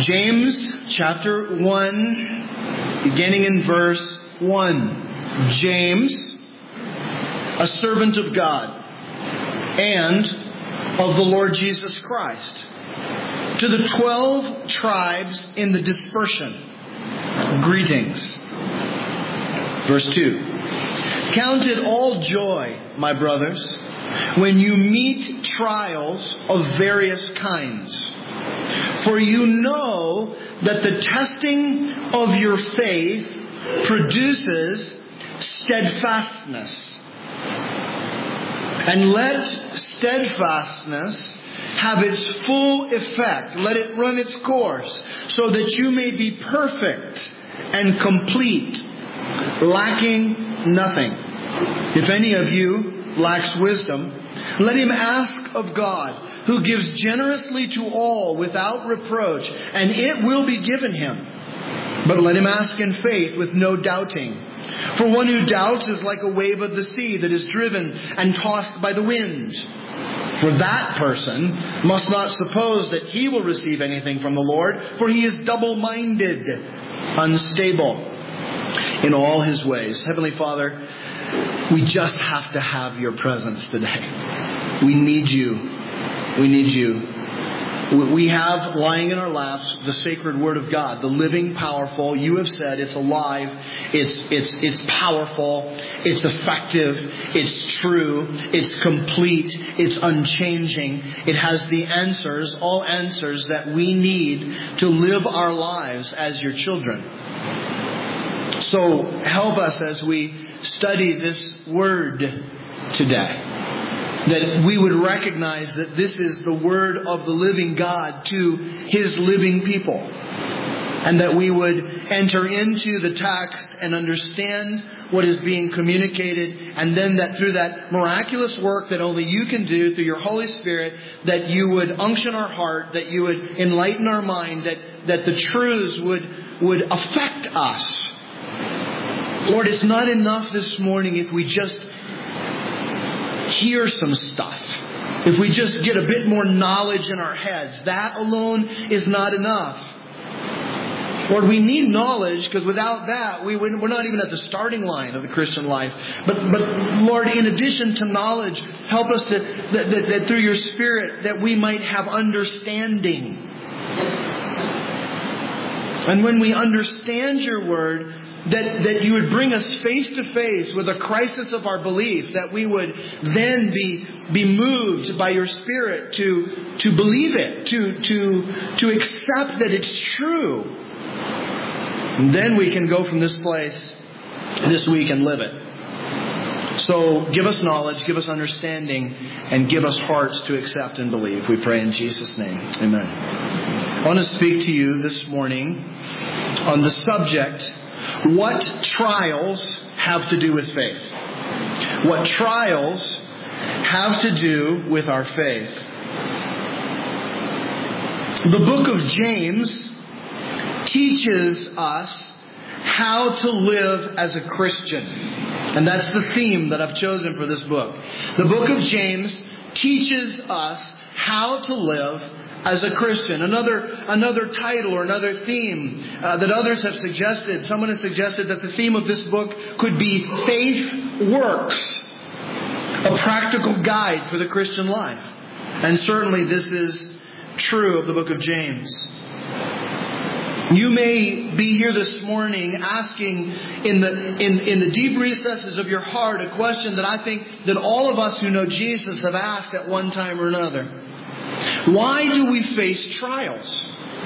James chapter 1, beginning in verse 1. James, a servant of God and of the Lord Jesus Christ, to the 12 tribes in the dispersion, greetings. Verse 2. Count it all joy, my brothers, when you meet trials of various kinds. For you know that the testing of your faith produces steadfastness. And let steadfastness have its full effect. Let it run its course, so that you may be perfect and complete, lacking nothing. If any of you lacks wisdom, let him ask of God, who gives generously to all without reproach, and it will be given him. But let him ask in faith with no doubting. For one who doubts is like a wave of the sea that is driven and tossed by the wind. For that person must not suppose that he will receive anything from the Lord, for he is double-minded, unstable in all his ways. Heavenly Father, we just have to have your presence today. We need you. We need you. We have lying in our laps the sacred Word of God, the living, powerful. You have said it's alive, it's powerful, it's effective, it's true, it's complete, it's unchanging. It has the answers, all answers that we need to live our lives as your children. So help us as we study this Word today, that we would recognize that this is the Word of the living God to His living people. And that we would enter into the text and understand what is being communicated. And then that through that miraculous work that only you can do through your Holy Spirit, that you would unction our heart, that you would enlighten our mind, that the truths would affect us. Lord, it's not enough this morning if we just hear some stuff. If we just get a bit more knowledge in our heads, that alone is not enough. Lord, we need knowledge, because without that, we're not even at the starting line of the Christian life. But Lord, in addition to knowledge, help us that through your Spirit that we might have understanding. And when we understand your Word, that you would bring us face to face with a crisis of our belief, that we would then be moved by your Spirit to believe it, to accept that it's true. And then we can go from this place this week and live it. So give us knowledge, give us understanding, and give us hearts to accept and believe. We pray in Jesus' name. Amen. I want to speak to you this morning on the subject, what trials have to do with faith. What trials have to do with our faith. The book of James teaches us how to live as a Christian. And that's the theme that I've chosen for this book. The book of James teaches us how to live as a Christian. Another title or another theme that others have suggested. Someone has suggested that the theme of this book could be Faith Works, a practical guide for the Christian life. And certainly this is true of the book of James. You may be here this morning asking in the deep recesses of your heart a question that I think that all of us who know Jesus have asked at one time or another. Why do we face trials?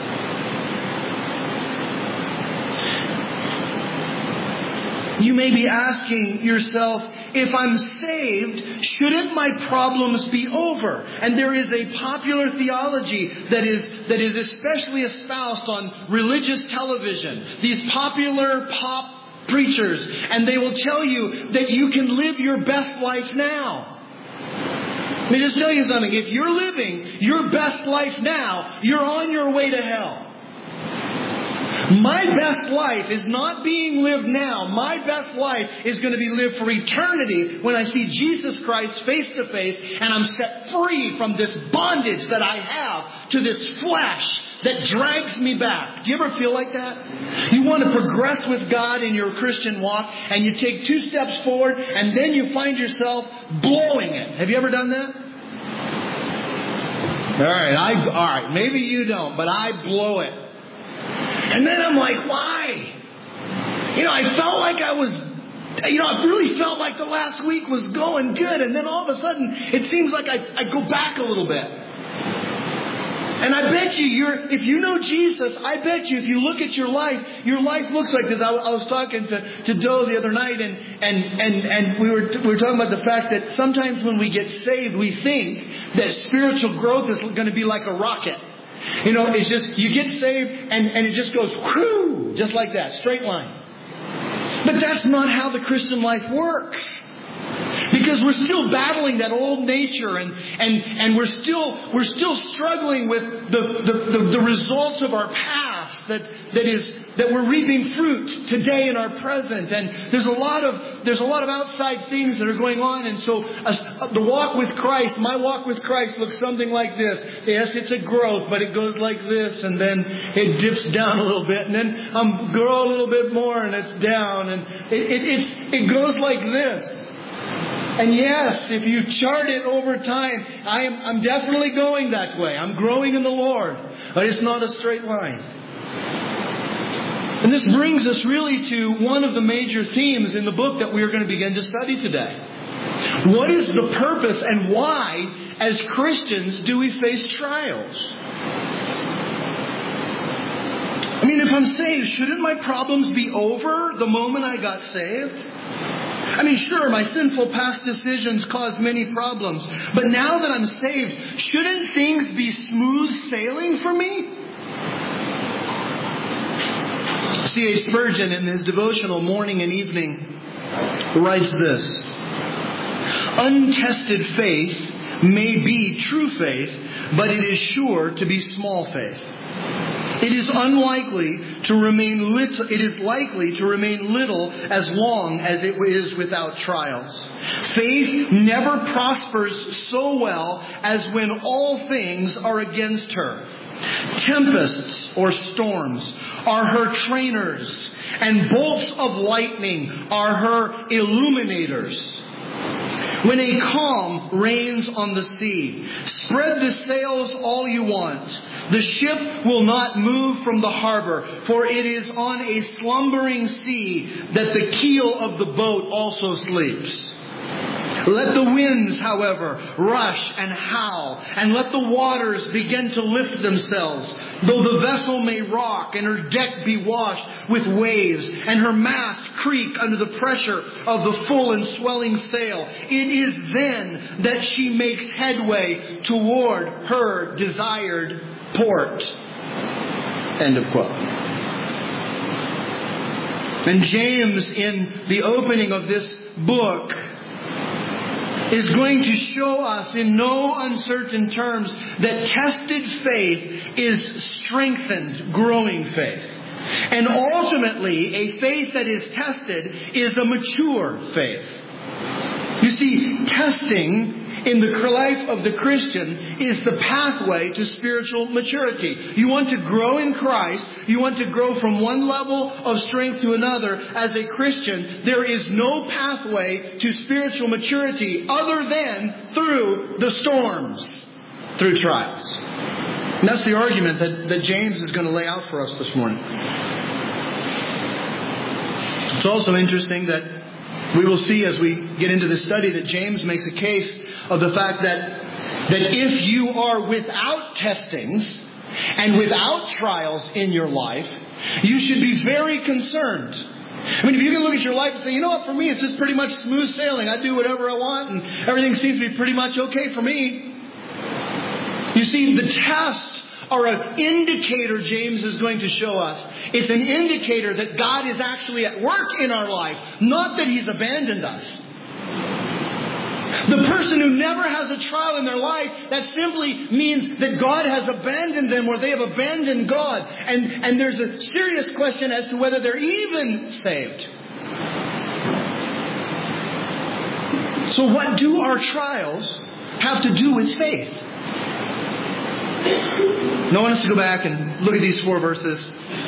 You may be asking yourself, if I'm saved, shouldn't my problems be over? And there is a popular theology that is especially espoused on religious television. These popular pop preachers, and they will tell you that you can live your best life now. Let me just tell you something. If you're living your best life now, you're on your way to hell. My best life is not being lived now. My best life is going to be lived for eternity when I see Jesus Christ face to face and I'm set free from this bondage that I have to this flesh that drags me back. Do you ever feel like that? You want to progress with God in your Christian walk and you take 2 steps forward and then you find yourself blowing it. Have you ever done that? All right, maybe you don't, but I blow it. And then I'm like, why? I felt like I really felt like the last week was going good. And then all of a sudden, it seems like I go back a little bit. And I bet you, if you know Jesus, I bet you if you look at your life looks like this. I was talking to Doe the other night and we were talking about the fact that sometimes when we get saved, we think that spiritual growth is going to be like a rocket. It's just, you get saved and it just goes, whoo, just like that, straight line. But that's not how the Christian life works. Because we're still battling that old nature and we're still struggling with the results of our past that we're reaping fruit today in our present. And there's a lot of outside things that are going on. And so the walk with Christ, my walk with Christ looks something like this. Yes, it's a growth, but it goes like this and then it dips down a little bit and then grow a little bit more and it's down and it goes like this. And yes, if you chart it over time, I'm definitely going that way. I'm growing in the Lord. But it's not a straight line. And this brings us really to one of the major themes in the book that we are going to begin to study today. What is the purpose and why, as Christians, do we face trials? If I'm saved, shouldn't my problems be over the moment I got saved? Sure, my sinful past decisions caused many problems. But now that I'm saved, shouldn't things be smooth sailing for me? C.H. Spurgeon, in his devotional Morning and Evening, writes this: untested faith may be true faith, but it is sure to be small faith. It is likely to remain little as long as it is without trials. Faith never prospers so well as when all things are against her. Tempests or storms are her trainers, and bolts of lightning are her illuminators. When a calm reigns on the sea, spread the sails all you want. The ship will not move from the harbor, for it is on a slumbering sea that the keel of the boat also sleeps. Let the winds, however, rush and howl, and let the waters begin to lift themselves, though the vessel may rock and her deck be washed with waves, and her mast creak under the pressure of the full and swelling sail. It is then that she makes headway toward her desired port. End of quote. And James, in the opening of this book, is going to show us in no uncertain terms that tested faith is strengthened, growing faith. And ultimately, a faith that is tested is a mature faith. You see, testing in the life of the Christian is the pathway to spiritual maturity. You want to grow in Christ. You want to grow from one level of strength to another. As a Christian, there is no pathway to spiritual maturity other than through the storms, through trials. And that's the argument that James is going to lay out for us this morning. It's also interesting that we will see as we get into this study that James makes a case of the fact that if you are without testings and without trials in your life, you should be very concerned. If you can look at your life and say, you know what, for me it's just pretty much smooth sailing. I do whatever I want and everything seems to be pretty much okay for me. You see, the tests are an indicator, James is going to show us. It's an indicator that God is actually at work in our life, not that He's abandoned us. The person who never has a trial in their life, that simply means that God has abandoned them or they have abandoned God. And there's a serious question as to whether they're even saved. So what do our trials have to do with faith? Now I want us to go back and look at these 4 verses.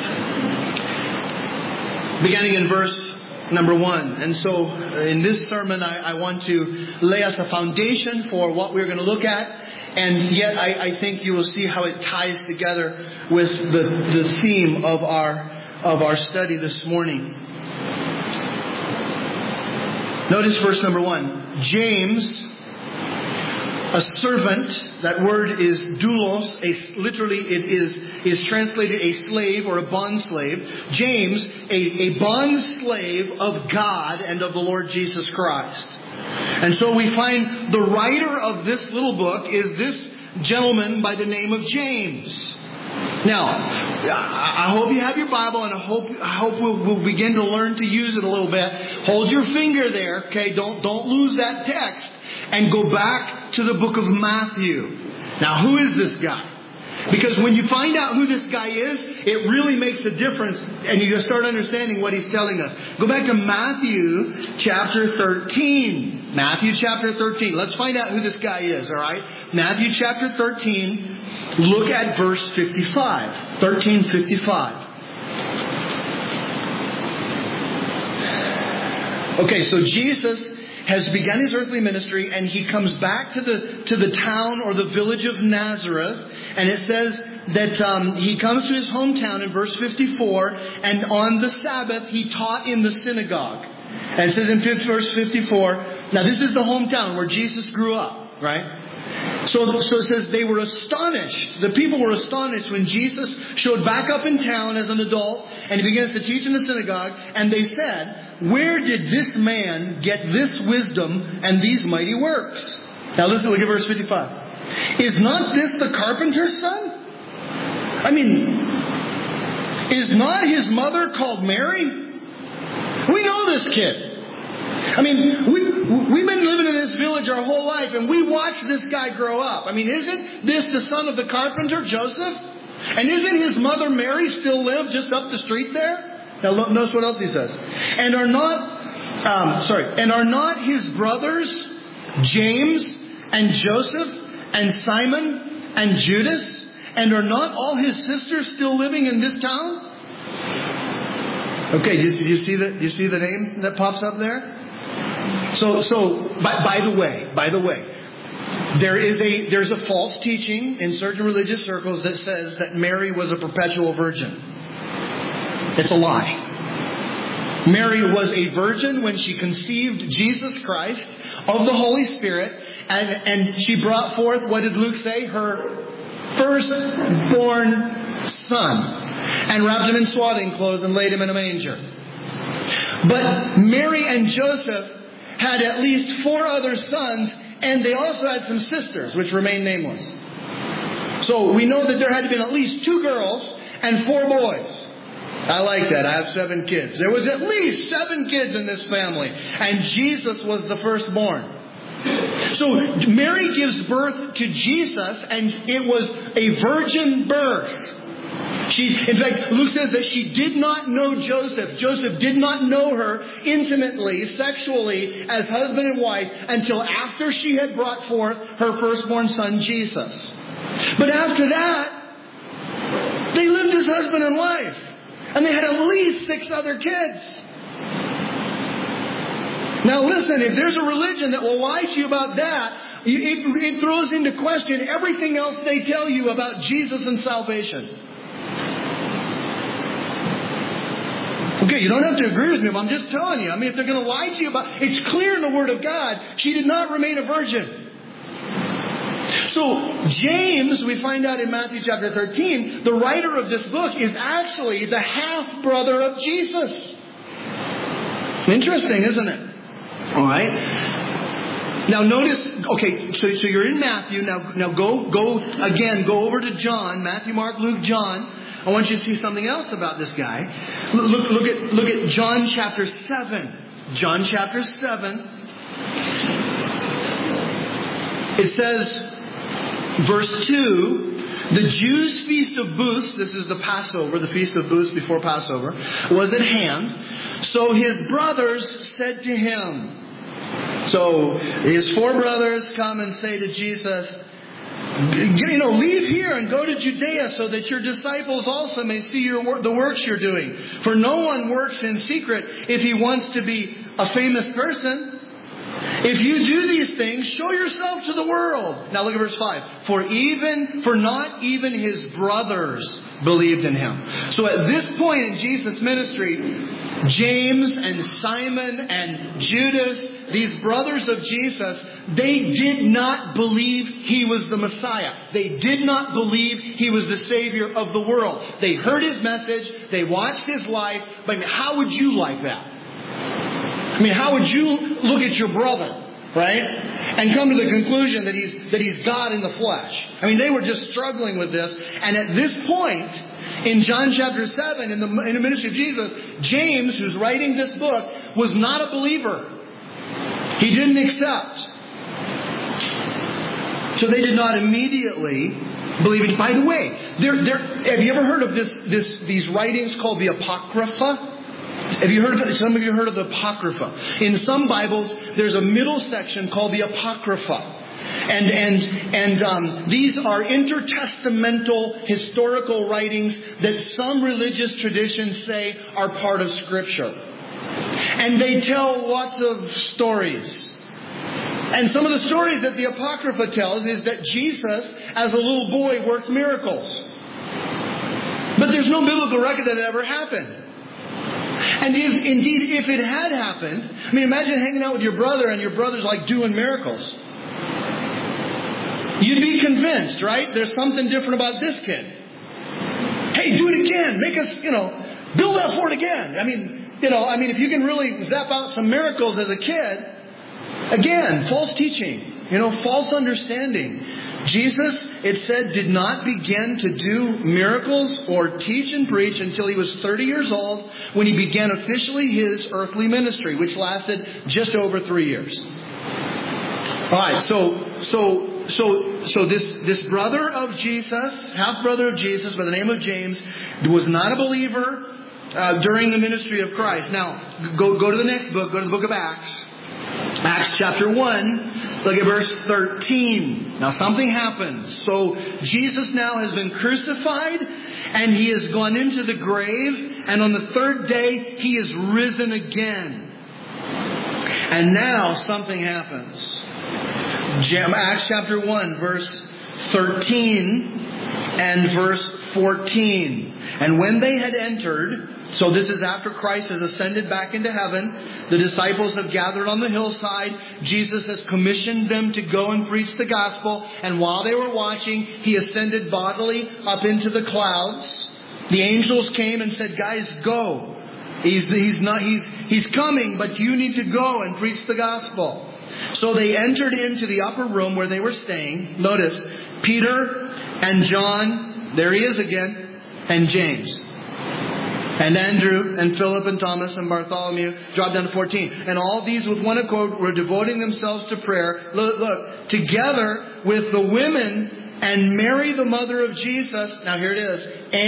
Beginning in verse number 1. And so in this sermon I want to lay us a foundation for what we're going to look at. And yet I think you will see how it ties together with the theme of our study this morning. Notice verse number 1. James, a servant, that word is doulos, literally it is translated a slave or a bond slave. James, a bond slave of God and of the Lord Jesus Christ. And so we find the writer of this little book is this gentleman by the name of James. Now, I hope you have your Bible, and I hope we'll begin to learn to use it a little bit. Hold your finger there, okay? Don't lose that text. And go back to the book of Matthew. Now, who is this guy? Because when you find out who this guy is, it really makes a difference, and you start understanding what he's telling us. Go back to Matthew chapter 13. Matthew chapter 13. Let's find out who this guy is, all right? Matthew chapter 13. Look at verse 55. 13:55. Okay, so Jesus has begun his earthly ministry, and he comes back to the town or the village of Nazareth, and it says that he comes to his hometown in verse 54, and on the Sabbath he taught in the synagogue. And it says in verse 54, now this is the hometown where Jesus grew up, right? So it says they were astonished. The people were astonished when Jesus showed back up in town as an adult, and he begins to teach in the synagogue, and they said, where did this man get this wisdom and these mighty works? Now listen, look at verse 55. Is not this the carpenter's son? I mean, is not his mother called Mary? We know this kid. I mean, we've been living in this village our whole life, and we watched this guy grow up. I mean, isn't this the son of the carpenter, Joseph? And isn't his mother Mary still live just up the street there? Now notice what else he says. And are not his brothers James and Joseph and Simon and Judas? And are not all his sisters still living in this town? Okay, do you see the name that pops up there? So by the way, there's a false teaching in certain religious circles that says that Mary was a perpetual virgin. It's a lie. Mary was a virgin when she conceived Jesus Christ of the Holy Spirit, and she brought forth, what did Luke say? Her firstborn son, and wrapped him in swaddling clothes and laid him in a manger. But Mary and Joseph had at least 4 other sons, and they also had some sisters, which remain nameless. So we know that there had to be at least 2 girls and 4 boys. I like that. I have 7 kids. There was at least 7 kids in this family, and Jesus was the firstborn. So Mary gives birth to Jesus, and it was a virgin birth. In fact, Luke says that she did not know Joseph. Joseph did not know her intimately, sexually, as husband and wife until after she had brought forth her firstborn son, Jesus. But after that, they lived as husband and wife. And they had at least 6 other kids. Now listen, if there's a religion that will lie to you about that, it throws into question everything else they tell you about Jesus and salvation. Okay, you don't have to agree with me, but I'm just telling you. I mean, if they're going to lie to you about... It's clear in the Word of God, she did not remain a virgin. So, James, we find out in Matthew chapter 13, the writer of this book is actually the half-brother of Jesus. Interesting, isn't it? All right. Now notice, okay, so you're in Matthew. Now go over to John, Matthew, Mark, Luke, John. I want you to see something else about this guy. Look at John chapter 7. John chapter 7. It says, verse 2, the Jews' feast of booths, this is the Passover, the feast of booths before Passover, was at hand. So his brothers said to him, so his 4 brothers come and say to Jesus, leave here and go to Judea so that your disciples also may see the works you're doing. For no one works in secret if he wants to be a famous person. If you do these things, show yourself to the world. Now look at verse 5. For not even his brothers believed in him. So at this point in Jesus' ministry, James and Simon and Judas, these brothers of Jesus, they did not believe he was the Messiah. They did not believe he was the Savior of the world. They heard his message. They watched his life. But how would you like that? I mean, how would you look at your brother, right, and come to the conclusion that he's God in the flesh? I mean, they were just struggling with this. And at this point, in John chapter 7, in the ministry of Jesus, James, who's writing this book, was not a believer. He didn't accept. So they did not immediately believe it. By the way, have you ever heard of these writings called the Apocrypha? Have you heard of it? Some of you heard of the Apocrypha. In some Bibles, there's a middle section called the Apocrypha. And these are intertestamental historical writings that some religious traditions say are part of Scripture. And they tell lots of stories. And some of the stories that the Apocrypha tells is that Jesus, as a little boy, worked miracles. But there's no biblical record that it ever happened. And if it had happened, I mean, imagine hanging out with your brother and your brother's like doing miracles. You'd be convinced, right? There's something different about this kid. Hey, do it again. Make us, build that fort again. I mean, if you can really zap out some miracles as a kid, again, false teaching, false understanding. Jesus, it said, did not begin to do miracles or teach and preach until he was 30 years old, when he began officially his earthly ministry, which lasted just over 3 years. All right, so this brother of Jesus, half brother of Jesus, by the name of James, was not a believer during the ministry of Christ. Now, go to the next book. Go to the book of Acts. Acts chapter 1, look at verse 13. Now something happens. So Jesus now has been crucified and he has gone into the grave, and on the 3rd day he is risen again. And now something happens. Acts chapter 1 verse 13 and verse 14. And when they had entered, so this is after Christ has ascended back into heaven. The disciples have gathered on the hillside. Jesus has commissioned them to go and preach the gospel. And while they were watching, he ascended bodily up into the clouds. The angels came and said, guys, go. He's coming, but you need to go and preach the gospel. So they entered into the upper room where they were staying. Notice, Peter and John, there he is again, and James. And Andrew and Philip and Thomas and Bartholomew, drop down to 14. And all these with one accord were devoting themselves to prayer. Look, together with the women and Mary, the mother of Jesus. Now here it is.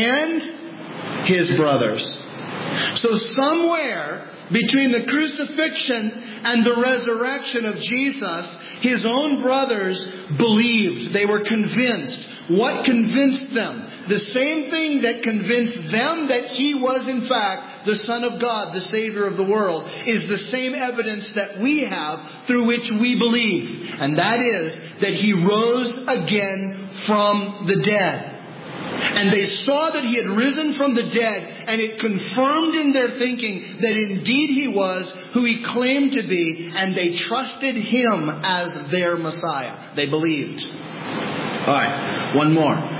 And his brothers. So somewhere between the crucifixion and the resurrection of Jesus, his own brothers believed. They were convinced. What convinced them? The same thing that convinced them that he was in fact the Son of God, the Savior of the world, is the same evidence that we have through which we believe. And that is that he rose again from the dead. And they saw that he had risen from the dead, and it confirmed in their thinking that indeed he was who he claimed to be, and they trusted him as their Messiah. They believed. All right, one more.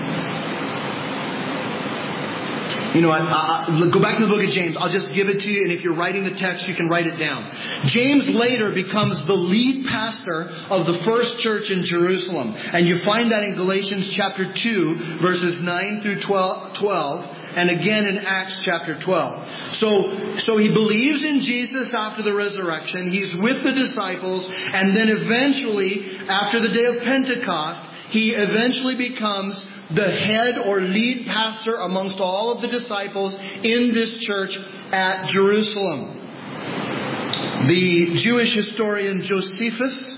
You know what? Go back to the book of James. I'll just give it to you, and if you're writing the text, you can write it down. James later becomes the lead pastor of the first church in Jerusalem. And you find that in Galatians chapter 2, verses 9 through 12. and again in Acts chapter 12. So he believes in Jesus after the resurrection. He's with the disciples. And then eventually, after the day of Pentecost, he eventually becomes the head or lead pastor amongst all of the disciples in this church at Jerusalem. The Jewish historian Josephus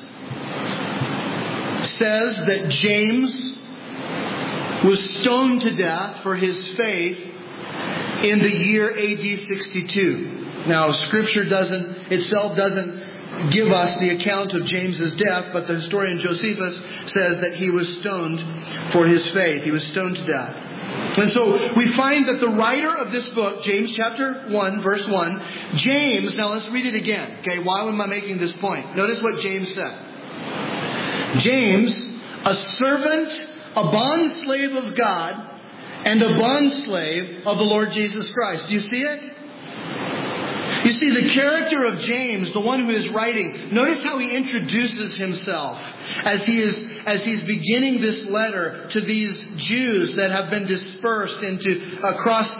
says that James was stoned to death for his faith in the year AD 62. Now, Scripture doesn't give us the account of James's death, but the historian Josephus says that he was stoned for his faith. He was stoned to death. And so we find that the writer of this book, James chapter 1, verse 1, James, now let's read it again. Okay, why am I making this point? Notice what James said. James, a servant, a bondslave of God, and a bondslave of the Lord Jesus Christ. Do you see it? You see, the character of James, the one who is writing, notice how he introduces himself as he's beginning this letter to these Jews that have been dispersed across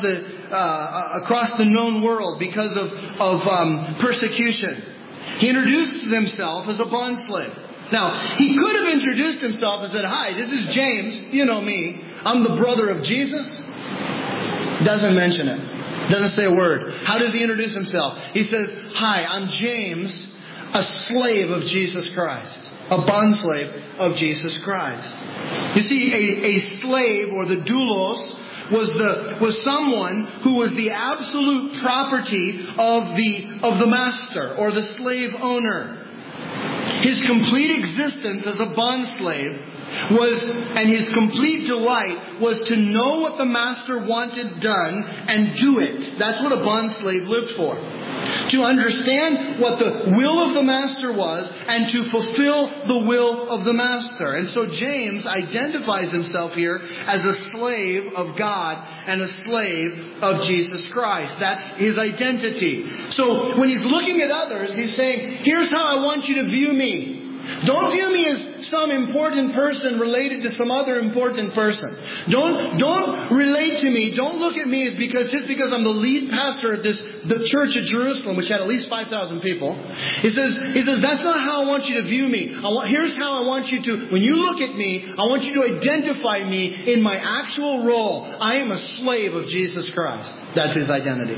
the known world because of persecution. He introduces himself as a bondslave. Now, he could have introduced himself and said, "Hi, this is James. You know me. I'm the brother of Jesus." Doesn't mention it. Doesn't say a word. How does he introduce himself? He says, "Hi, I'm James, a slave of Jesus Christ." A bondslave of Jesus Christ. You see, a slave, or the doulos, was someone who was the absolute property of the master or the slave owner. His complete existence as a bondslave and his complete delight was to know what the master wanted done and do it. That's what a bondslave lived for. To understand what the will of the master was and to fulfill the will of the master. And so James identifies himself here as a slave of God and a slave of Jesus Christ. That's his identity. So when he's looking at others, he's saying, here's how I want you to view me. Don't view me as some important person related to some other important person. Don't relate to me. Don't look at me just because I'm the lead pastor at the church at Jerusalem, which had at least 5,000 people. He says, that's not how I want you to view me. Here's how I want you to, when you look at me, I want you to identify me in my actual role. I am a slave of Jesus Christ. That's his identity.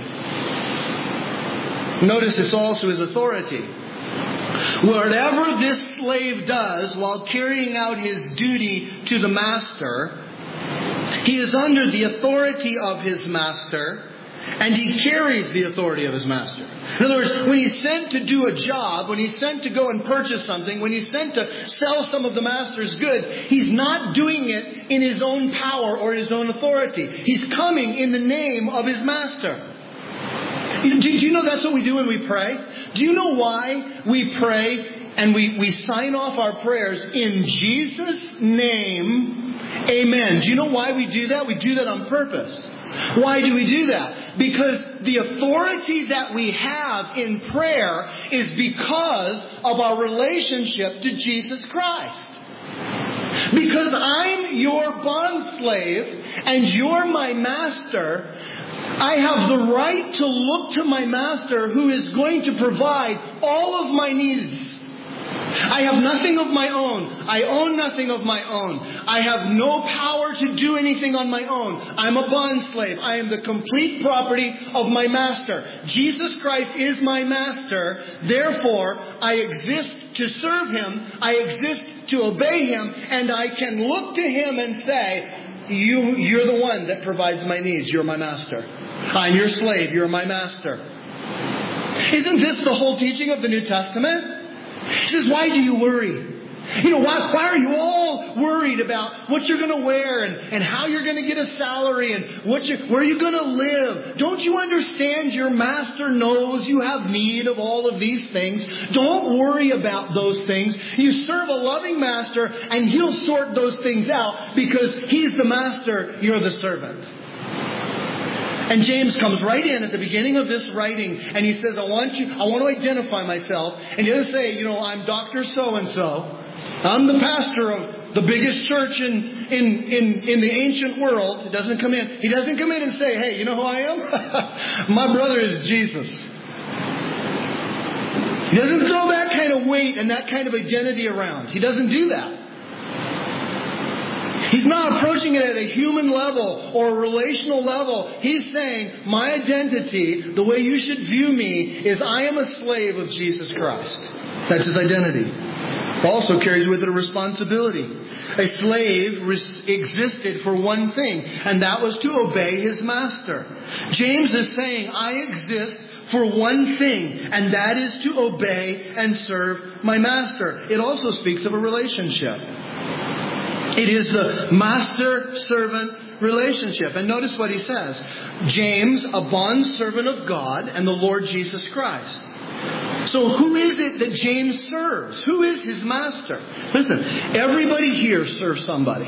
Notice it's also his authority. Whatever this slave does while carrying out his duty to the master, he is under the authority of his master, and he carries the authority of his master. In other words, when he's sent to do a job, when he's sent to go and purchase something, when he's sent to sell some of the master's goods, he's not doing it in his own power or his own authority. He's coming in the name of his master. Do you know that's what we do when we pray? Do you know why we pray and we sign off our prayers in Jesus' name? Amen. Do you know why we do that? We do that on purpose. Why do we do that? Because the authority that we have in prayer is because of our relationship to Jesus Christ. Because I'm your bondslave and you're my master, I have the right to look to my master who is going to provide all of my needs. I have nothing of my own. I own nothing of my own. I have no power to do anything on my own. I'm a bondslave. I am the complete property of my master. Jesus Christ is my master. Therefore, I exist to serve him. I exist to obey him. And I can look to him and say, you're the one that provides my needs. You're my master. I'm your slave. You're my master. Isn't this the whole teaching of the New Testament? He says, why do you worry? Why are you all worried about what you're going to wear and how you're going to get a salary and where you're going to live? Don't you understand your master knows you have need of all of these things? Don't worry about those things. You serve a loving master and he'll sort those things out because he's the master, you're the servant. And James comes right in at the beginning of this writing and he says, I want to identify myself. And he doesn't say, I'm Dr. So-and-so. I'm the pastor of the biggest church in the ancient world. He doesn't come in and say, hey, you know who I am? My brother is Jesus. He doesn't throw that kind of weight and that kind of identity around. He doesn't do that. He's not approaching it at a human level or a relational level. He's saying, my identity, the way you should view me, is I am a slave of Jesus Christ. That's his identity. It also carries with it a responsibility. A slave existed for one thing, and that was to obey his master. James is saying, I exist for one thing, and that is to obey and serve my master. It also speaks of a relationship. It is the master-servant relationship. And notice what he says. James, a bondservant of God and the Lord Jesus Christ. So who is it that James serves? Who is his master? Listen, everybody here serves somebody.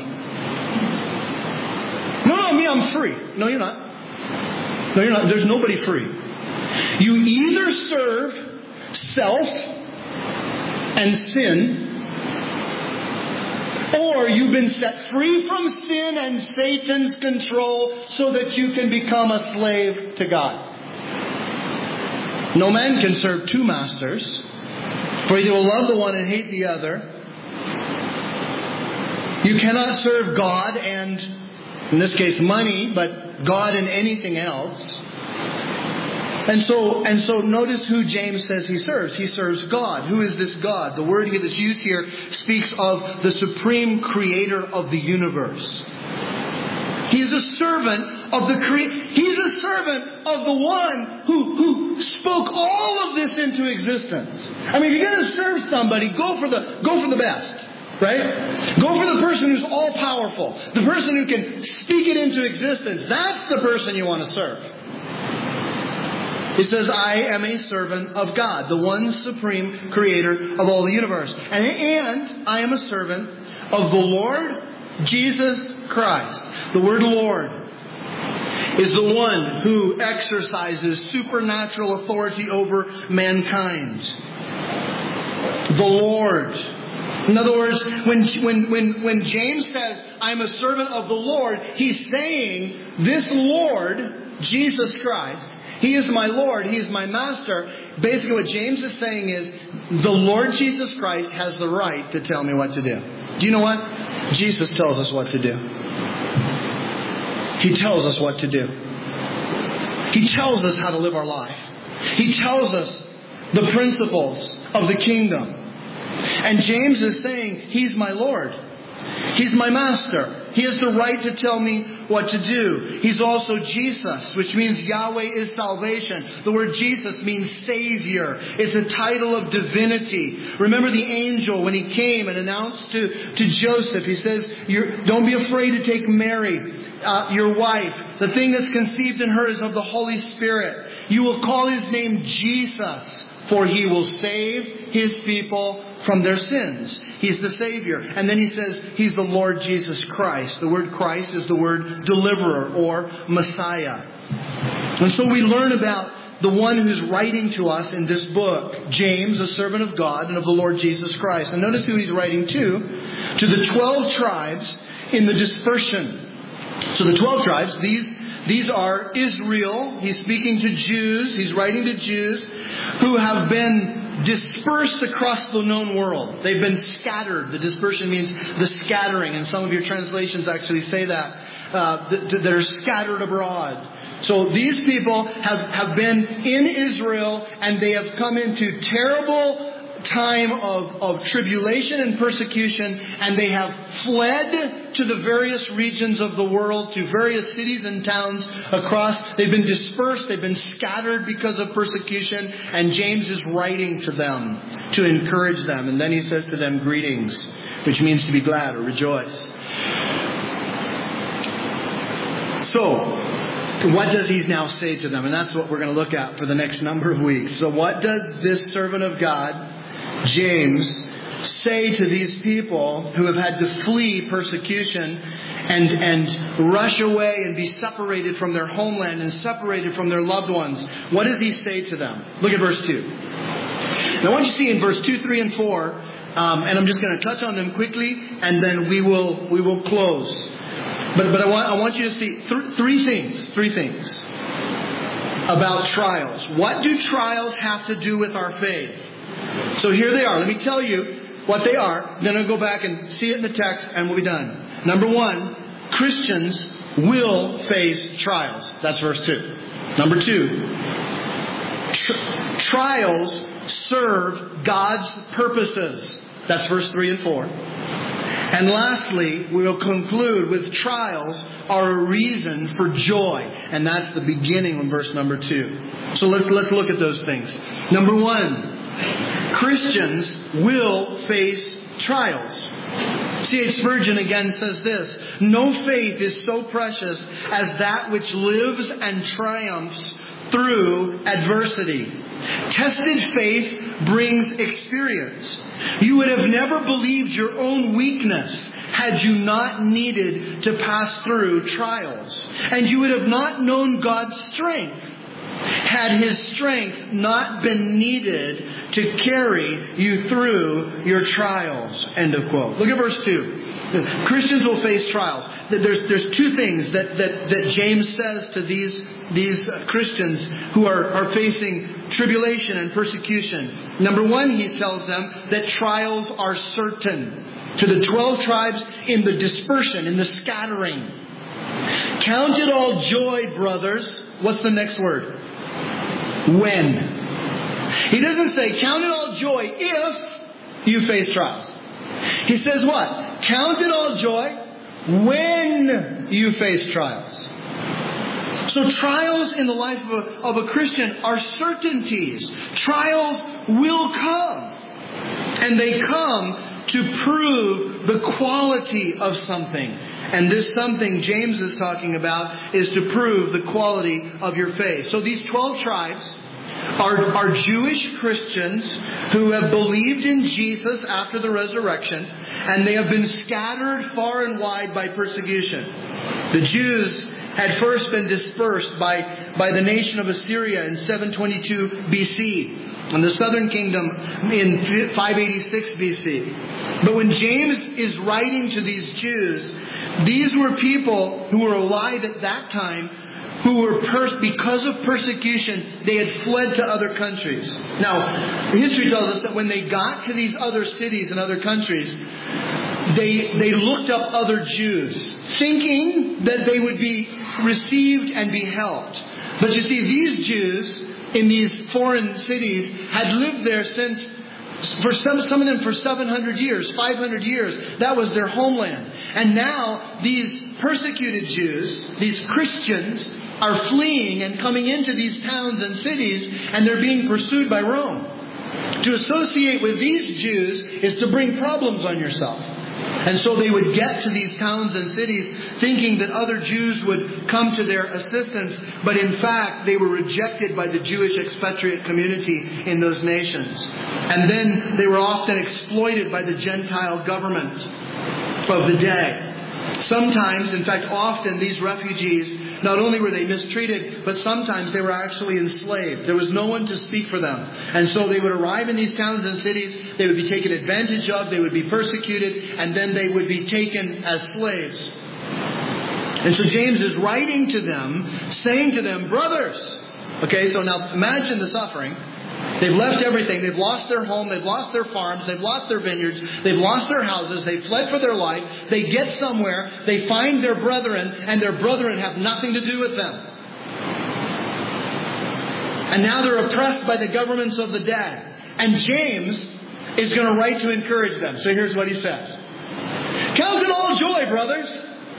No, me, I'm free. No, you're not. No, you're not. There's nobody free. You either serve self and sin, or you've been set free from sin and Satan's control so that you can become a slave to God. No man can serve two masters, for he will love the one and hate the other. You cannot serve God and, in this case, money, but God and anything else. And so notice who James says he serves. He serves God. Who is this God? The word that's used here speaks of the supreme creator of the universe. He is a servant of the He's a servant of the one who spoke all of this into existence. I mean, if you're going to serve somebody, go for the best. Right? Go for the person who's all powerful. The person who can speak it into existence. That's the person you want to serve. He says, I am a servant of God, the one supreme creator of all the universe. And I am a servant of the Lord Jesus Christ. The word Lord is the one who exercises supernatural authority over mankind. The Lord. In other words, when James says, I'm a servant of the Lord, he's saying, this Lord, Jesus Christ, He is my Lord. He is my master. Basically what James is saying is, the Lord Jesus Christ has the right to tell me what to do. Do you know what? Jesus tells us what to do. He tells us what to do. He tells us how to live our life. He tells us the principles of the kingdom. And James is saying, He's my Lord. He's my master. He has the right to tell me what to do. He's also Jesus, which means Yahweh is salvation. The word Jesus means Savior. It's a title of divinity. Remember the angel when he came and announced to Joseph, he says, don't be afraid to take Mary, your wife. The thing that's conceived in her is of the Holy Spirit. You will call his name Jesus, for he will save his people from their sins. He's the Savior. And then he says He's the Lord Jesus Christ. The word Christ is the word deliverer or Messiah. And so we learn about the one who's writing to us in this book, James, a servant of God and of the Lord Jesus Christ. And notice who he's writing to the 12 tribes in the dispersion. So the 12 tribes, these are Israel. He's speaking to Jews. He's writing to Jews who have been dispersed across the known world. They've been scattered. The dispersion means the scattering. And some of your translations actually say that are scattered abroad. So these people have been in Israel, and they have come into terrible time of tribulation and persecution, and they have fled to the various regions of the world, to various cities and towns across. They've been dispersed, they've been scattered because of persecution, and James is writing to them to encourage them. And then he says to them, greetings, which means to be glad or rejoice. So, what does he now say to them? And that's what we're going to look at for the next number of weeks. So what does this servant of God, James, say to these people who have had to flee persecution and rush away and be separated from their homeland and separated from their loved ones? What does he say to them? Look at verse 2. Now, I want you to see in verse 2, 3, and 4, And I'm just going to touch on them quickly, and then we will close. But I want you to see three things about trials. What do trials have to do with our faith? So here they are. Let me tell you what they are. Then I'll go back and see it in the text, and we'll be done. Number one, Christians will face trials. That's verse 2. Number 2, trials serve God's purposes. That's verse 3 and 4. And lastly, we will conclude with trials are a reason for joy. And that's the beginning of verse number 2. So let's look at those things. Number 1, Christians will face trials. C.H. Spurgeon again says this: no faith is so precious as that which lives and triumphs through adversity. Tested faith brings experience. You would have never believed your own weakness had you not needed to pass through trials. And you would have not known God's strength had His strength not been needed to carry you through your trials. End of quote. Look at verse 2. Christians will face trials. There's two things that James says to these Christians who are facing tribulation and persecution. Number 1, he tells them that trials are certain. To the 12 tribes in the dispersion, in the scattering. Count it all joy, brothers. What's the next word? When. He doesn't say count it all joy if you face trials. He says what? Count it all joy when you face trials. So trials in the life of a Christian are certainties. Trials will come. And they come to prove the quality of something. And this something James is talking about is to prove the quality of your faith. So these 12 tribes are Jewish Christians who have believed in Jesus after the resurrection, and they have been scattered far and wide by persecution. The Jews had first been dispersed by the nation of Assyria in 722 BC, and the southern kingdom in 586 BC. But when James is writing to these Jews, these were people who were alive at that time who were because of persecution, they had fled to other countries. Now, history tells us that when they got to these other cities and other countries, they looked up other Jews, thinking that they would be received and be helped. But you see, these Jews in these foreign cities had lived there since, for some of them for 700 years, 500 years. That was their homeland. And now these persecuted Jews, these Christians, are fleeing and coming into these towns and cities, and they're being pursued by Rome. To associate with these Jews is to bring problems on yourself. And so they would get to these towns and cities thinking that other Jews would come to their assistance, but in fact they were rejected by the Jewish expatriate community in those nations. And then they were often exploited by the Gentile government of the day. Sometimes, in fact often, these refugees, not only were they mistreated, but sometimes they were actually enslaved. There was no one to speak for them. And so they would arrive in these towns and cities, they would be taken advantage of, they would be persecuted, and then they would be taken as slaves. And so James is writing to them, saying to them, brothers. Okay, so now imagine the suffering. They've left everything. They've lost their home. They've lost their farms. They've lost their vineyards. They've lost their houses. They've fled for their life. They get somewhere. They find their brethren, and their brethren have nothing to do with them. And now they're oppressed by the governments of the day. And James is going to write to encourage them. So here's what he says. Count it all joy, brothers.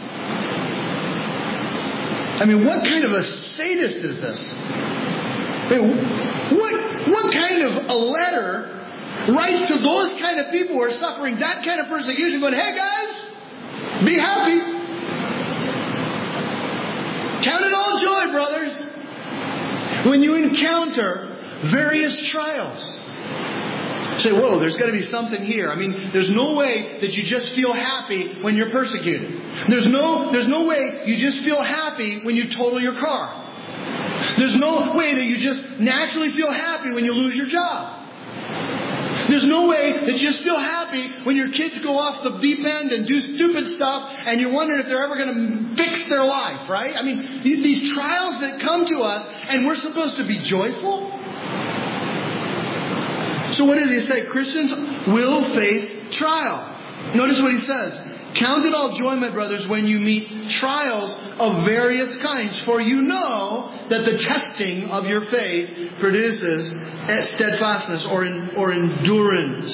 I mean, what kind of a sadist is this? I mean, what kind of a letter writes to those kind of people who are suffering that kind of persecution, going, hey guys, be happy. Count it all joy, brothers, when you encounter various trials. Say, whoa, there's got to be something here. I mean, there's no way that you just feel happy when you're persecuted. There's no way you just feel happy when you total your car. There's no way that you just naturally feel happy when you lose your job. There's no way that you're still happy when your kids go off the deep end and do stupid stuff and you're wondering if they're ever going to fix their life, right? I mean, these trials that come to us and we're supposed to be joyful. So what did he say? Christians will face trial. Notice what he says. Count it all joy, my brothers, when you meet trials of various kinds. For you know that the testing of your faith produces steadfastness or endurance.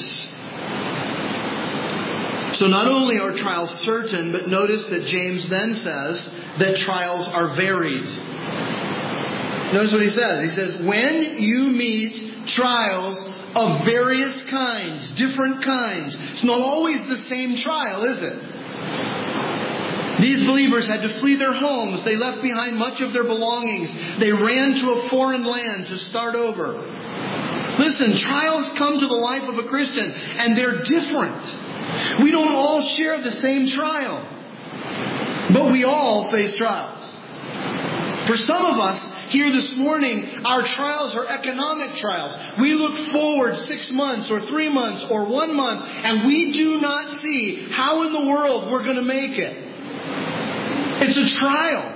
So not only are trials certain, but notice that James then says that trials are varied. Notice what he says. He says, when you meet trials of various kinds, different kinds. It's not always the same trial, is it? These believers had to flee their homes. They left behind much of their belongings. They ran to a foreign land to start over. Listen, trials come to the life of a Christian, and they're different. We don't all share the same trial, but we all face trials. For some of us, here this morning, our trials are economic trials. We look forward 6 months or 3 months or 1 month, and we do not see how in the world we're going to make it. It's a trial.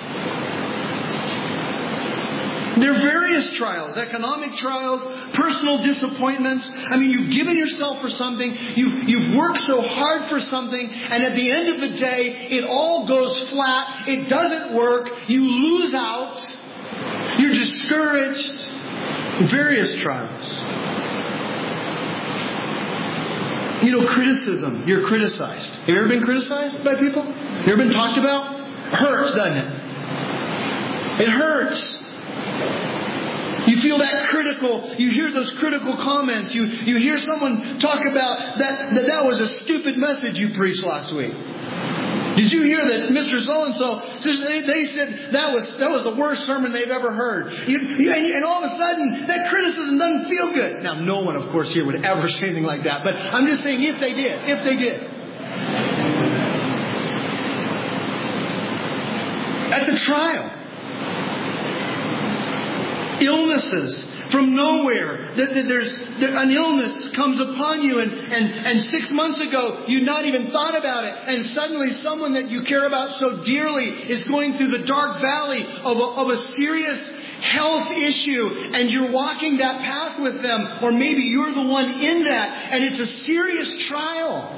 There are various trials, economic trials, personal disappointments. I mean, you've given yourself for something, you've worked so hard for something, and at the end of the day, it all goes flat, it doesn't work, you lose out, you're discouraged. Various trials. You know, criticism. You're criticized. Have you ever been criticized by people? You ever been talked about? It hurts, doesn't it? It hurts. You feel that critical. You hear those critical comments. You hear someone talk about that was a stupid message you preached last week. Did you hear that Mr. So-and-so, they said that was the worst sermon they've ever heard. And all of a sudden, that criticism doesn't feel good. Now, no one, of course, here would ever say anything like that. But I'm just saying, if they did. That's a trial. Illnesses from nowhere. There's an illness comes upon you and 6 months ago you'd not even thought about it, and suddenly someone that you care about so dearly is going through the dark valley of a serious health issue, and you're walking that path with them, or maybe you're the one in that, and it's a serious trial.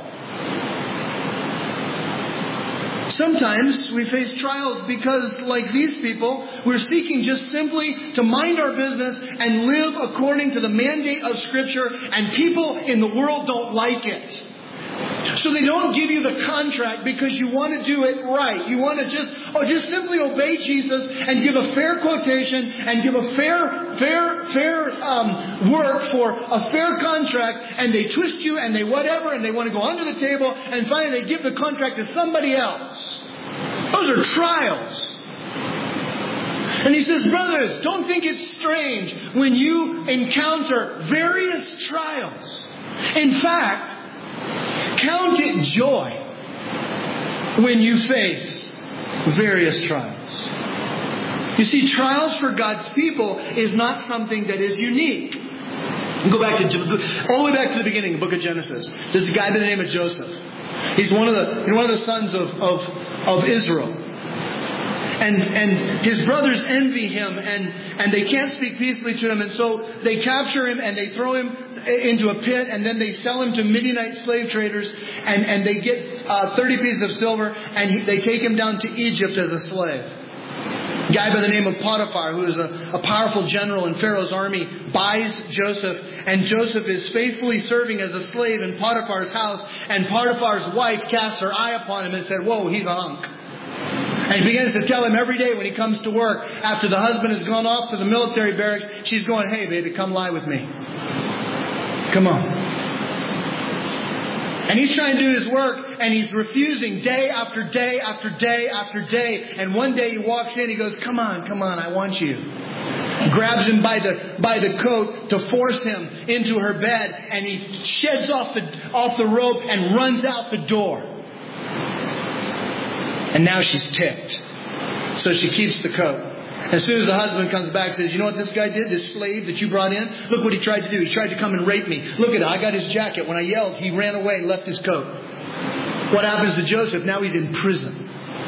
Sometimes we face trials because, like these people, we're seeking just simply to mind our business and live according to the mandate of Scripture, and people in the world don't like it. So they don't give you the contract because you want to do it right. You want to just simply obey Jesus and give a fair quotation and give a fair work for a fair contract, and they twist you and they whatever, and they want to go under the table, and finally they give the contract to somebody else. Those are trials. And he says, brothers, don't think it's strange when you encounter various trials. In fact, count it joy when you face various trials. You see, trials for God's people is not something that is unique. Go back all the way back to the beginning, the book of Genesis. There's a guy by the name of Joseph. He's one of the sons of Israel. And his brothers envy him, and they can't speak peacefully to him, and so they capture him and they throw him into a pit, and then they sell him to Midianite slave traders, and they get 30 pieces of silver, and they take him down to Egypt as a slave. A guy by the name of Potiphar, who is a powerful general in Pharaoh's army, buys Joseph, and Joseph is faithfully serving as a slave in Potiphar's house, and Potiphar's wife casts her eye upon him and said, "Whoa, he's a hunk." And he begins to tell him every day when he comes to work, after the husband has gone off to the military barracks, she's going, "Hey, baby, come lie with me. Come on." And he's trying to do his work, and he's refusing day after day after day after day. And one day he walks in, he goes, come on, I want you. Grabs him by the coat to force him into her bed, and he sheds off the rope and runs out the door. And now she's ticked. So she keeps the coat. As soon as the husband comes back and says, you know what this guy did, this slave that you brought in? Look what he tried to do. He tried to come and rape me. Look at it. I got his jacket. When I yelled, he ran away and left his coat. What happens to Joseph? Now he's in prison.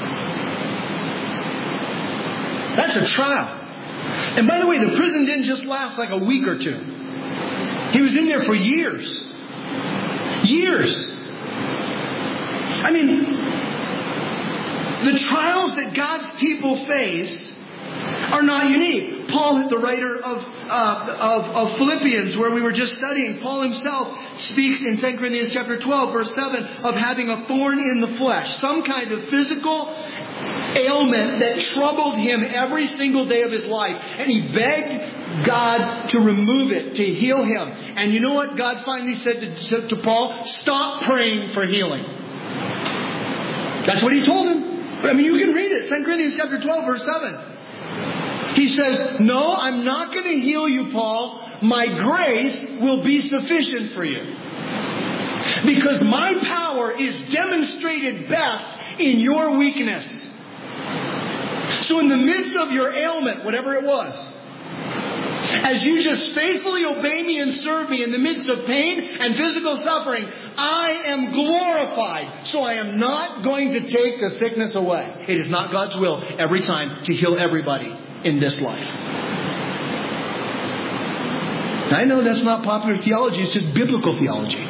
That's a trial. And by the way, the prison didn't just last like a week or two. He was in there for years. Years. I mean, the trials that God's people face are not unique. Paul, the writer of Philippians, where we were just studying, Paul himself speaks in 2 Corinthians chapter 12, verse 7, of having a thorn in the flesh. Some kind of physical ailment that troubled him every single day of his life. And he begged God to remove it, to heal him. And you know what God finally said to Paul? Stop praying for healing. That's what he told him. I mean, you can read it. 2 Corinthians chapter 12, verse 7. He says, no, I'm not going to heal you, Paul. My grace will be sufficient for you. Because my power is demonstrated best in your weakness. So in the midst of your ailment, whatever it was, as you just faithfully obey me and serve me in the midst of pain and physical suffering, I am glorified. So I am not going to take the sickness away. It is not God's will every time to heal everybody in this life. I know that's not popular theology. It's just biblical theology.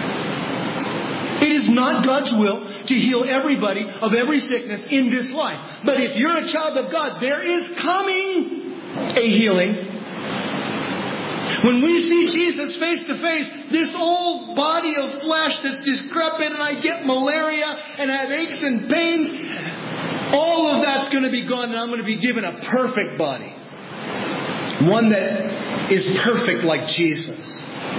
It is not God's will to heal everybody of every sickness in this life. But if you're a child of God, there is coming a healing. When we see Jesus face to face, this old body of flesh that's decrepit, and I get malaria and I have aches and pains, all of that's going to be gone, and I'm going to be given a perfect body. One that is perfect like Jesus.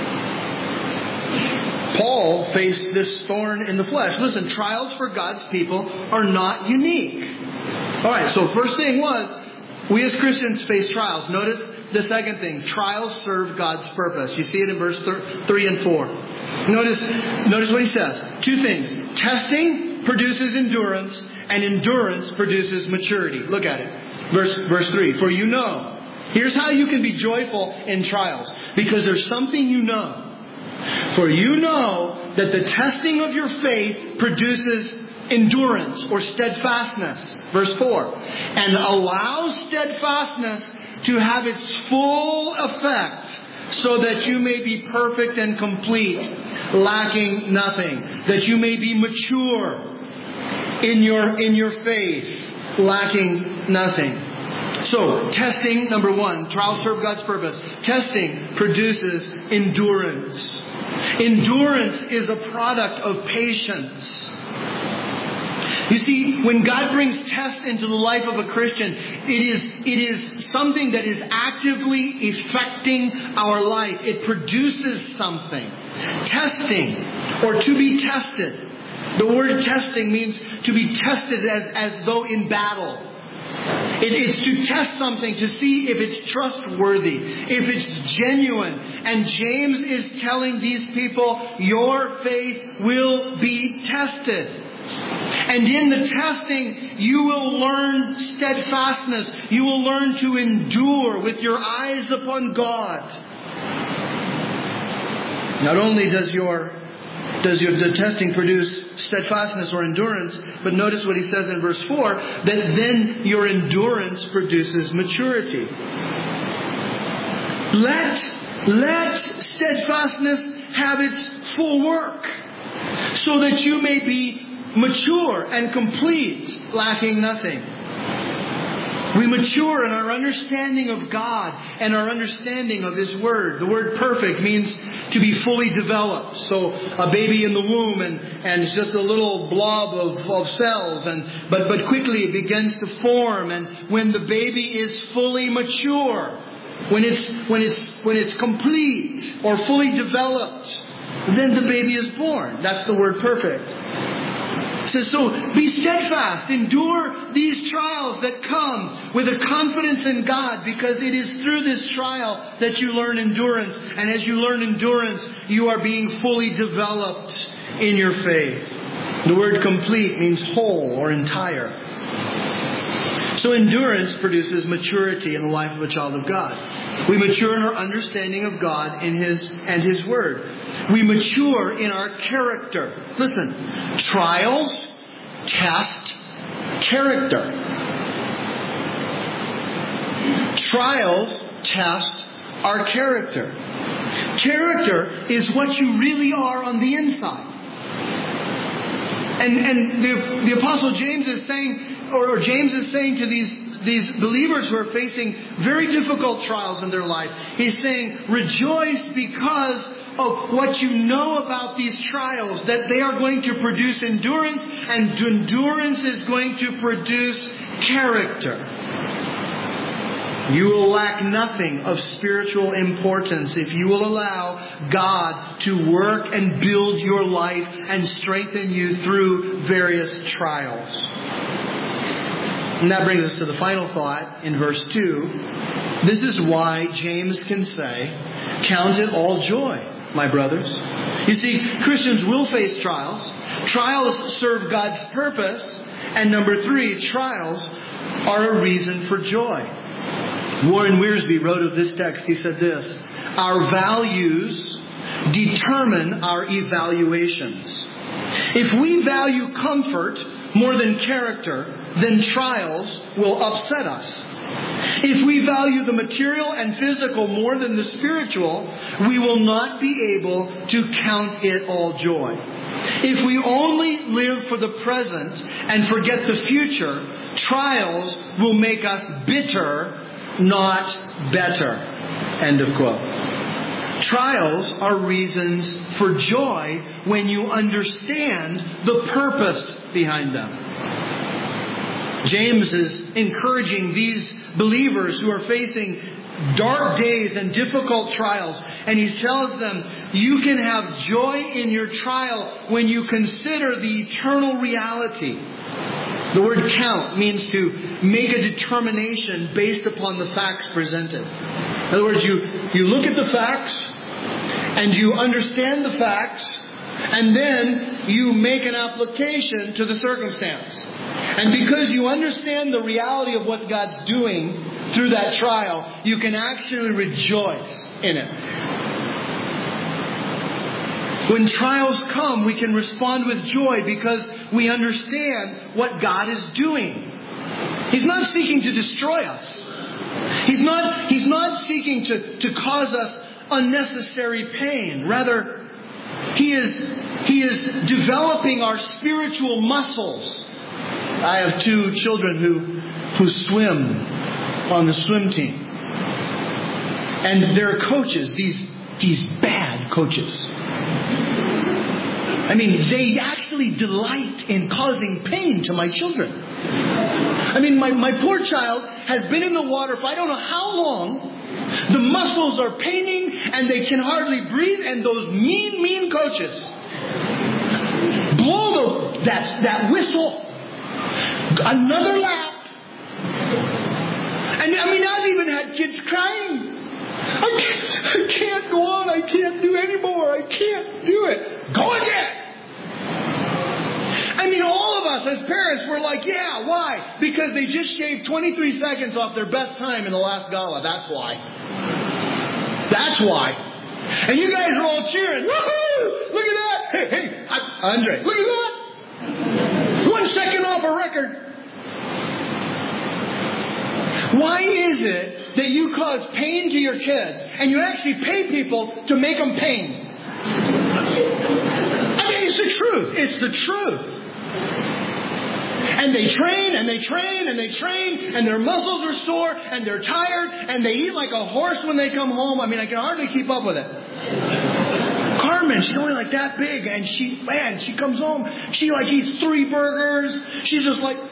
Paul faced this thorn in the flesh. Listen, trials for God's people are not unique. Alright, so first thing was, we as Christians face trials. Notice the second thing. Trials serve God's purpose. You see it in verse 3 and 4. Notice what he says. Two things. Testing produces endurance, and endurance produces maturity. Look at it. Verse 3. For you know. Here's how you can be joyful in trials. Because there's something you know. For you know that the testing of your faith produces endurance or steadfastness. Verse 4. And allows steadfastness to have its full effect, so that you may be perfect and complete, lacking nothing. That you may be mature in your faith, lacking nothing. So, testing, number one, trials serve God's purpose. Testing produces endurance. Endurance is a product of patience. You see, when God brings tests into the life of a Christian, it is something that is actively affecting our life. It produces something. Testing, or to be tested. The word testing means to be tested as though in battle. It is to test something to see if it's trustworthy, if it's genuine. And James is telling these people, your faith will be tested. And in the testing, you will learn steadfastness. You will learn to endure with your eyes upon God. Not only does the testing produce steadfastness or endurance, but notice what he says in verse 4, that then your endurance produces maturity. Let steadfastness have its full work, so that you may be mature and complete, lacking nothing. We mature in our understanding of God and our understanding of His Word. The word perfect means to be fully developed. So a baby in the womb and it's just a little blob of cells, but quickly it begins to form. And when the baby is fully mature, when it's complete or fully developed, then the baby is born. That's the word perfect. It says, so be steadfast. Endure these trials that come with a confidence in God, because it is through this trial that you learn endurance. And as you learn endurance, you are being fully developed in your faith. The word complete means whole or entire. So endurance produces maturity in the life of a child of God. We mature in our understanding of God and His Word. We mature in our character. Listen, trials test character. Trials test our character. Character is what you really are on the inside. And the Apostle James is saying, or James is saying to these believers who are facing very difficult trials in their life, he's saying, rejoice because of what you know about these trials, that they are going to produce endurance, and endurance is going to produce character. You will lack nothing of spiritual importance if you will allow God to work and build your life and strengthen you through various trials. And that brings us to the final thought in verse 2. This is why James can say, count it all joy, my brothers. You see, Christians will face trials. Trials serve God's purpose. And number 3, trials are a reason for joy. Warren Wiersbe wrote of this text, he said this, our values determine our evaluations. If we value comfort more than character, then trials will upset us. If we value the material and physical more than the spiritual, we will not be able to count it all joy. If we only live for the present and forget the future, trials will make us bitter, not better. End of quote. Trials are reasons for joy when you understand the purpose behind them. James is encouraging these believers who are facing dark days and difficult trials. And he tells them, you can have joy in your trial when you consider the eternal reality. The word count means to make a determination based upon the facts presented. In other words, you look at the facts and you understand the facts, and then you make an application to the circumstance. And because you understand the reality of what God's doing through that trial, you can actually rejoice in it. When trials come, we can respond with joy because we understand what God is doing. He's not seeking to destroy us. He's not seeking to cause us unnecessary pain. Rather, He is developing our spiritual muscles. I have 2 children who swim on the swim team. And their coaches, these bad coaches. I mean, they actually delight in causing pain to my children. I mean, my poor child has been in the water for I don't know how long. The muscles are paining and they can hardly breathe. And those mean coaches blow that whistle. Another lap. And I mean, I've even had kids crying. I can't go on. I can't do anymore. I can't do it. Go again. I mean, all of us as parents were like, yeah, why? Because they just shaved 23 seconds off their best time in the last gala. That's why. That's why. And you guys are all cheering. Woohoo! Look at that. Hey, Andre, look at that. 1 second off a record. Why is it that you cause pain to your kids and you actually pay people to make them pain? I mean, it's the truth. It's the truth. And they train and they train and they train and their muscles are sore and they're tired and they eat like a horse when they come home. I mean, I can hardly keep up with it. Carmen, she's only like that big and she comes home. She like eats 3 burgers. She's just like...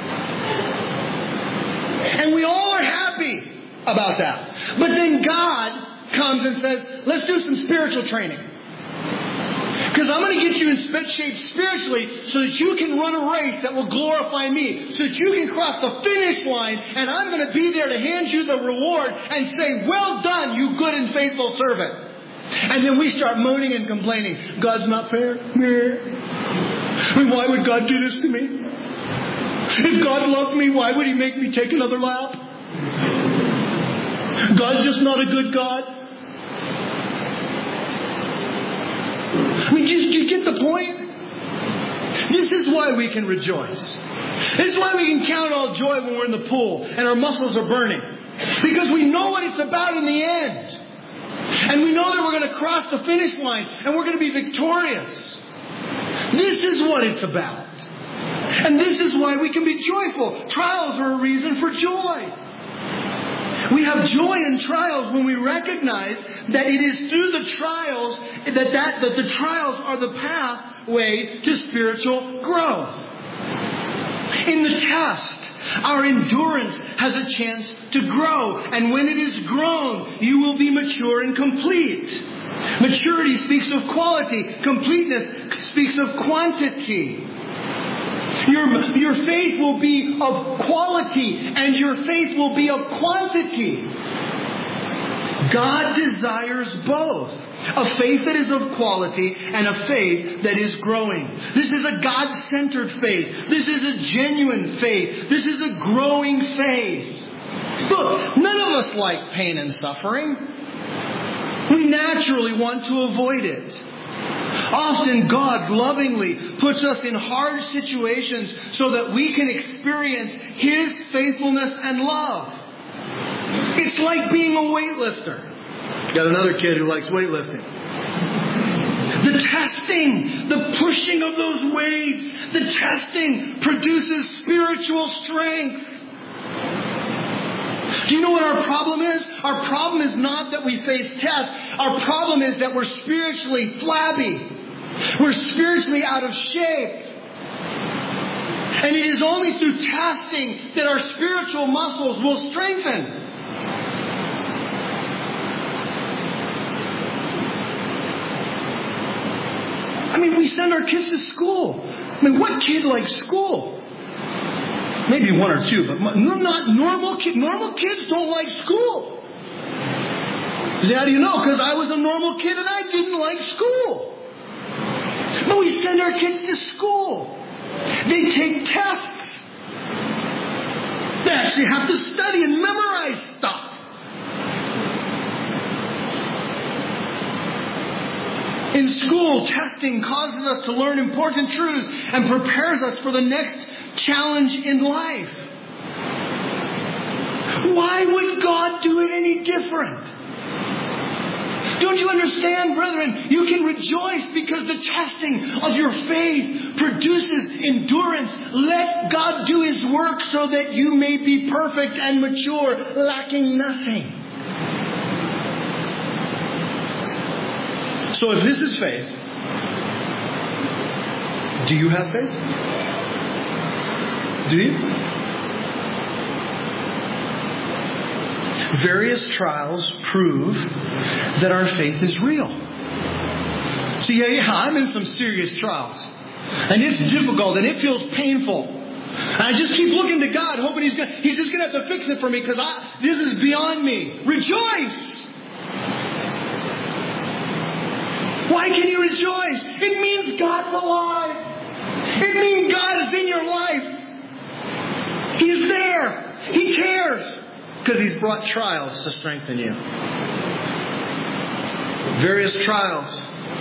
And we all are happy about that. But then God comes and says, let's do some spiritual training. Because I'm going to get you in shape spiritually so that you can run a race that will glorify me. So that you can cross the finish line and I'm going to be there to hand you the reward and say, well done, you good and faithful servant. And then we start moaning and complaining. God's not fair. I mean, why would God do this to me? If God loved me, why would He make me take another lap? God's just not a good God. I mean, do you get the point? This is why we can rejoice. This is why we can count all joy when we're in the pool and our muscles are burning. Because we know what it's about in the end. And we know that we're going to cross the finish line and we're going to be victorious. This is what it's about. And this is why we can be joyful. Trials are a reason for joy. We have joy in trials when we recognize that it is through the trials that the trials are the pathway to spiritual growth. In the test, our endurance has a chance to grow. And when it is grown, you will be mature and complete. Maturity speaks of quality. Completeness speaks of quantity. Your faith will be of quality and your faith will be of quantity. God desires both. A faith that is of quality and a faith that is growing. This is a God-centered faith. This is a genuine faith. This is a growing faith. Look, none of us like pain and suffering. We naturally want to avoid it. Often God lovingly puts us in hard situations so that we can experience His faithfulness and love. It's like being a weightlifter. Got another kid who likes weightlifting. The testing, the pushing of those weights, the testing produces spiritual strength. Do you know what our problem is? Our problem is not that we face tests. Our problem is that we're spiritually flabby. We're spiritually out of shape. And it is only through testing that our spiritual muscles will strengthen. I mean, we send our kids to school. I mean, what kid likes school? Maybe one or two, but not normal kids. Normal kids don't like school. How do you know? Because I was a normal kid and I didn't like school. But we send our kids to school. They take tests. They actually have to study and memorize stuff. In school, testing causes us to learn important truths and prepares us for the next challenge in life. Why would God do it any different? Don't you understand, brethren? You can rejoice because the testing of your faith produces endurance. Let God do His work so that you may be perfect and mature, lacking nothing. So if this is faith, do you have faith? Do you? Various trials prove that our faith is real. So I'm in some serious trials. And it's difficult and it feels painful. And I just keep looking to God, hoping He's just going to have to fix it for me because this is beyond me. Rejoice! Why can you rejoice? It means God's alive. It means God is in your life. He's there. He cares. Because He's brought trials to strengthen you. Various trials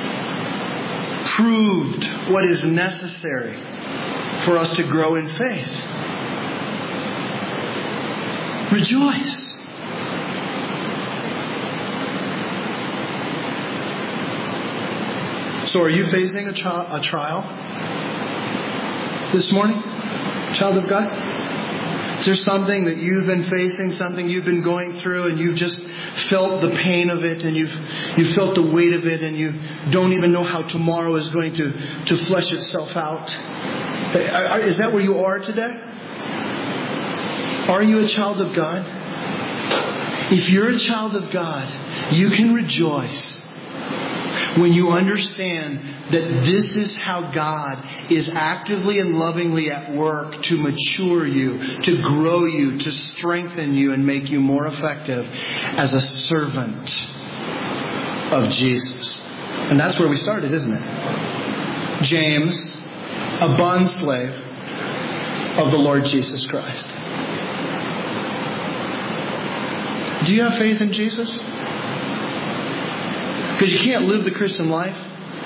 proved what is necessary for us to grow in faith. Rejoice. So are you facing a trial this morning, child of God? Is there something that you've been facing, something you've been going through, and you've just felt the pain of it, and you've felt the weight of it, and you don't even know how tomorrow is going to flesh itself out? Is that where you are today? Are you a child of God? If you're a child of God, you can rejoice when you understand that this is how God is actively and lovingly at work to mature you, to grow you, to strengthen you, and make you more effective as a servant of Jesus. And that's where we started, isn't it? James, a bondslave, of the Lord Jesus Christ? Do you have faith in Jesus? Because you can't live the Christian life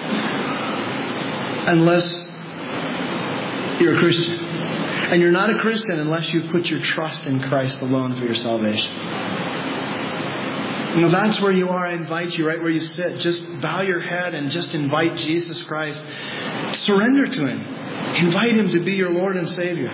unless you're a Christian. And you're not a Christian unless you put your trust in Christ alone for your salvation. You know, that's where you are. I invite you right where you sit. Just bow your head and just invite Jesus Christ. Surrender to Him. Invite Him to be your Lord and Savior.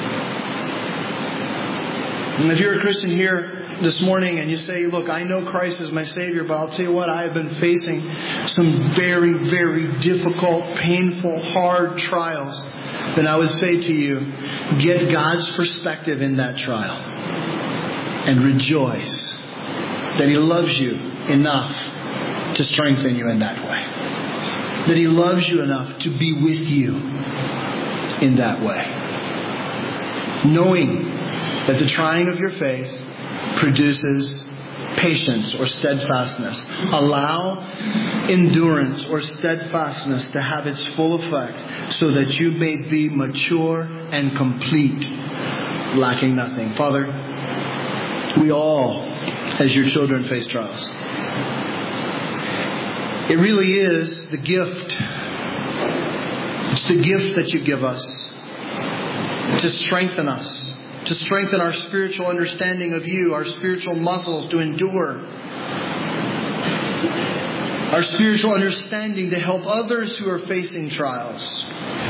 And if you're a Christian here this morning and you say, look, I know Christ is my Savior, but I'll tell you what, I have been facing some very, very difficult, painful, hard trials, then I would say to you, get God's perspective in that trial and rejoice that He loves you enough to strengthen you in that way. That He loves you enough to be with you in that way. Knowing that the trying of your faith produces patience or steadfastness. Allow endurance or steadfastness to have its full effect so that you may be mature and complete, lacking nothing. Father, we all, as your children, face trials. It really is the gift. It's the gift that you give us to strengthen us, to strengthen our spiritual understanding of you, our spiritual muscles to endure, our spiritual understanding to help others who are facing trials.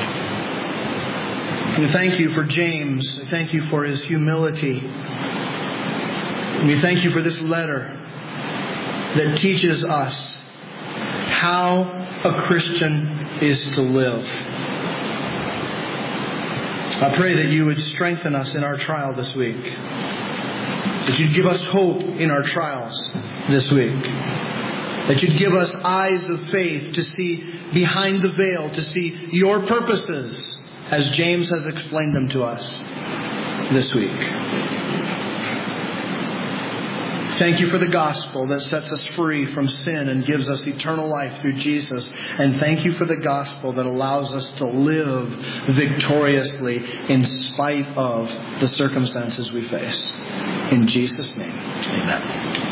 We thank you for James. We thank you for his humility. And we thank you for this letter that teaches us how a Christian is to live. I pray that you would strengthen us in our trial this week. That you'd give us hope in our trials this week. That you'd give us eyes of faith to see behind the veil, to see your purposes as James has explained them to us this week. Thank you for the gospel that sets us free from sin and gives us eternal life through Jesus. And thank you for the gospel that allows us to live victoriously in spite of the circumstances we face. In Jesus' name, amen.